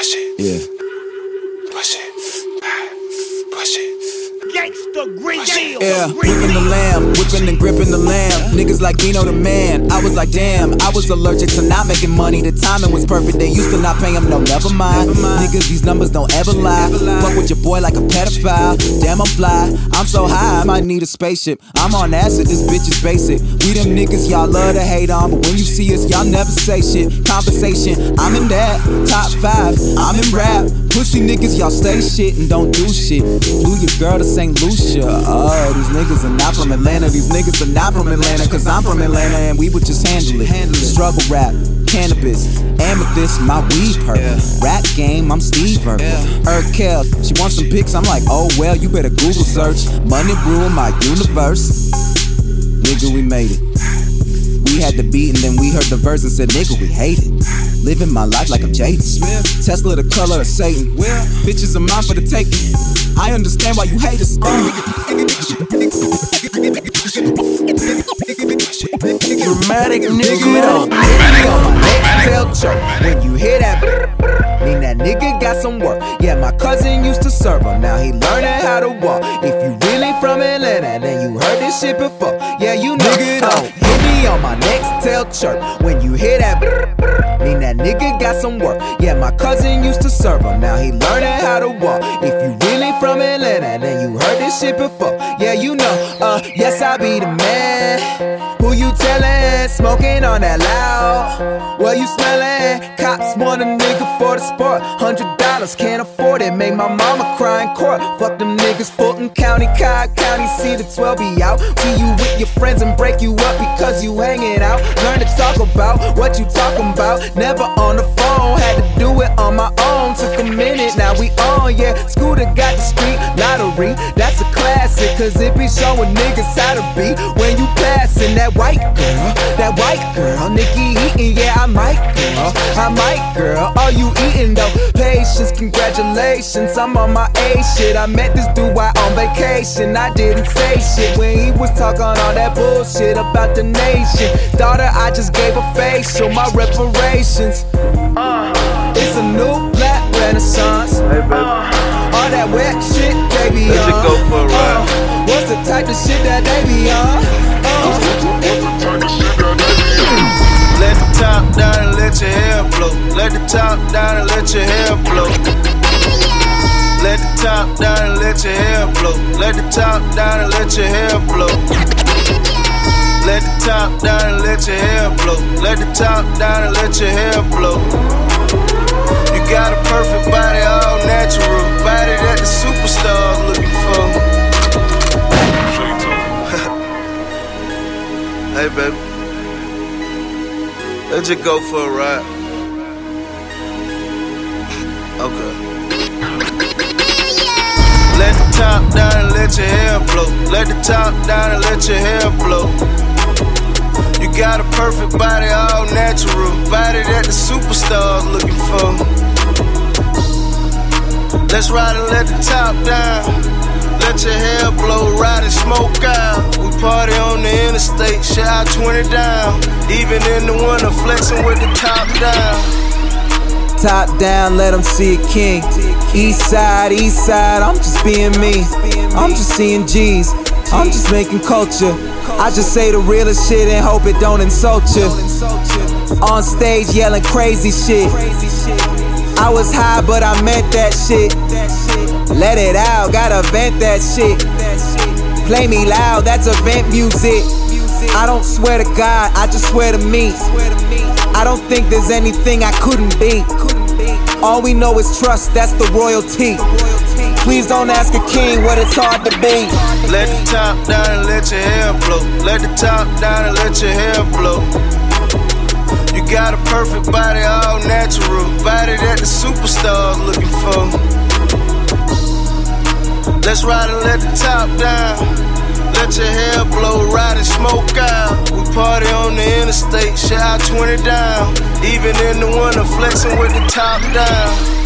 Push it. Yeah. Push it. Push it. Gangsta Grizzly. Yeah, whipping the lamb, whipping and gripping the lamb. Niggas like Dino the man. I was like, damn, I was allergic to not making money. The timing was perfect. They used to not pay him, no, never mind. Niggas, these numbers don't ever lie. Fuck with your boy like a pedophile. Damn, I'm fly. I'm so high, I might need a spaceship. I'm on acid, this bitch is basic. We them niggas y'all love to hate on, but when you see us, y'all never say shit. Conversation, I'm in that. Top 5, I'm in rap. Pussy niggas, y'all stay shit and don't do shit. Flew your girl to St. Lucia. Oh, these niggas are not from Atlanta. These niggas are not from Atlanta, cause I'm from Atlanta and we would just handle it. Struggle rap, cannabis, amethyst, my weed purple. Rap game, I'm Steve Urkel. Urkel, she wants some pics, I'm like, oh well, you better Google search. Money rule my universe. Nigga, we made it. We had the beat and then we heard the verse and said, nigga, we hate it. Living my life like I'm Jaden Smith. Tesla the color of Satan. Bitches are mine for the taking. I understand why you hate us. Dramatic nigga. When you hear that, mean that nigga got some work. Yeah, my cousin used to serve him. Now he learning how to walk. If you really from Atlanta, then you heard this shit before. Yeah, you know. Hit me on my next tail chirp. When you hear that, mean that nigga got some work. Yeah, my cousin used to serve him. Now he learning how to walk. If you really from Atlanta, then you heard this shit before. Yeah, you know. Yes, I be the man. Who you tellin'? Smoking on that loud. What you smellin'? Cops want a nigga for the sport. $100, can't afford it. Made my mama cry in court. Fuck them niggas, Fulton County, Cobb County. See the 12 be out. See you with your friends and break you up because you hanging out. Learn to talk about what you talking about. Never on the phone, had to do it on my own. Took a minute, now we on, yeah. Scooter got the street lottery. That's a classic, cause it be showing niggas how to be. When you passin' that white girl, Nikki eatin', yeah, I might girl, all you eatin' though, patience, congratulations, I'm on my A shit, I met this dude while on vacation, I didn't say shit, when he was talking all that bullshit about the nation, daughter, I just gave a facial, my reparations, it's a new black renaissance, all that wet shit, baby, go for a ride. What's the type of shit that they be on? Let the top down and let your hair blow. Let the top down and let your hair blow. Let the top down and let your hair blow. Let the top down and let your hair blow. Let the top down and let your hair blow. Let the top down and let your hair blow. You got a perfect body, all natural. Body that the superstars looking for. Hey, baby. Let's just go for a ride. Okay. Let the top down and let your hair blow. Let the top down and let your hair blow. You got a perfect body, all natural. Body that the superstars looking for. Let's ride and let the top down. Let your hair blow, ride and smoke out. We party on the interstate, shot 20 down. Even in the winter, flexing with the top down. Top down, let them see a king. East side, I'm just being me. I'm just seeing G's, I'm just making culture. I just say the realest shit and hope it don't insult you. On stage yelling crazy shit. I was high but I meant that shit. Let it out, gotta vent that shit. Play me loud, that's event music. I don't swear to God, I just swear to me. I don't think there's anything I couldn't be. All we know is trust, that's the royalty. Please don't ask a king what it's hard to be. Let the top down and let your hair blow. Let the top down and let your hair blow. You got a perfect body, all natural. Body that the superstars looking for. Let's ride and let the top down. Let your hair blow, ride and smoke out. We party on the interstate, shot 20 down. Even in the winter, flexing with the top down.